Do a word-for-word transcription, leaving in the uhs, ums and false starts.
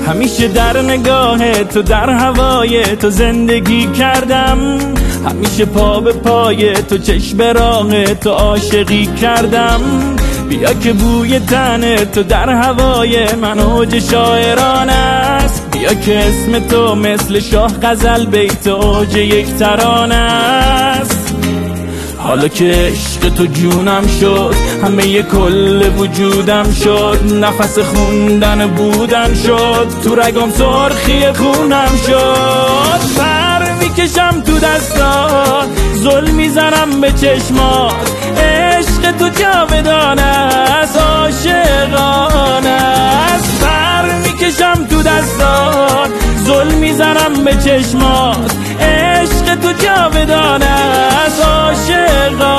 همیشه در نگاه تو، در هوای تو زندگی کردم، همیشه پا به پای تو، چشم به راه تو عاشقی کردم. بیا که بوی تن تو در هوای من اوج شاعران است، بیا که اسم تو مثل شاه غزل بیت اوج یک ترانه است. حالا که عشق تو جونم شد، همه ی کل وجودم شد، نفس خوندن بودن شد، تو رگم سرخی خونم شد. پر میکشم تو دستات، ظلم میزنم به چشمات، عشق تو جاودانه است، عاشقانه است. پر میکشم تو دستات، ظلم میزنم به چشمات، عشق تو جاودانه است، عاشقانه.